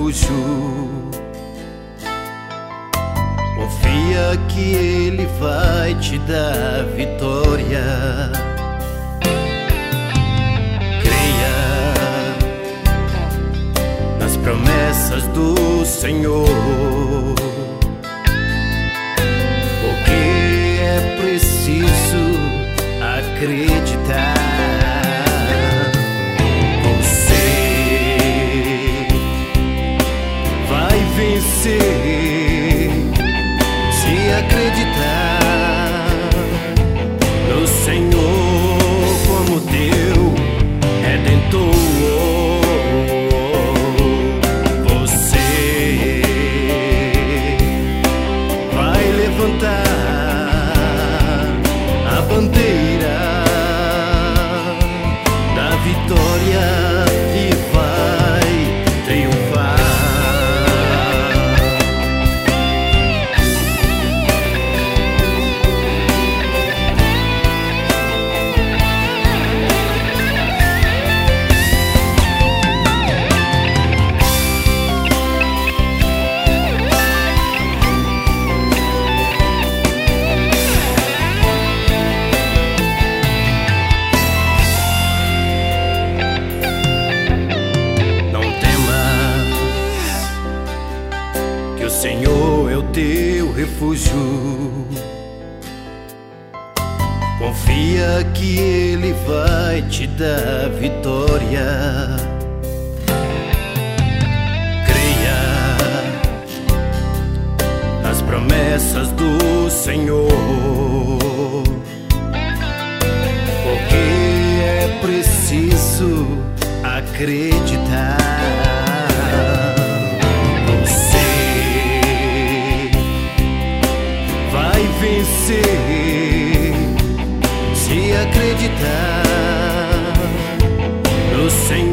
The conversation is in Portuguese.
refúgio. Confia que Ele vai te dar vitória. Creia nas promessas do Senhor, porque é preciso acreditar. Você vai vencer se acreditar no Senhor como teu Redentor. Você vai levantar a bandeira da vitória e vai triunfar. O Senhor é o teu refúgio. Confia que Ele vai te dar vitória. Creia nas promessas do Senhor, porque é preciso acreditar. Vencer se acreditar no Senhor.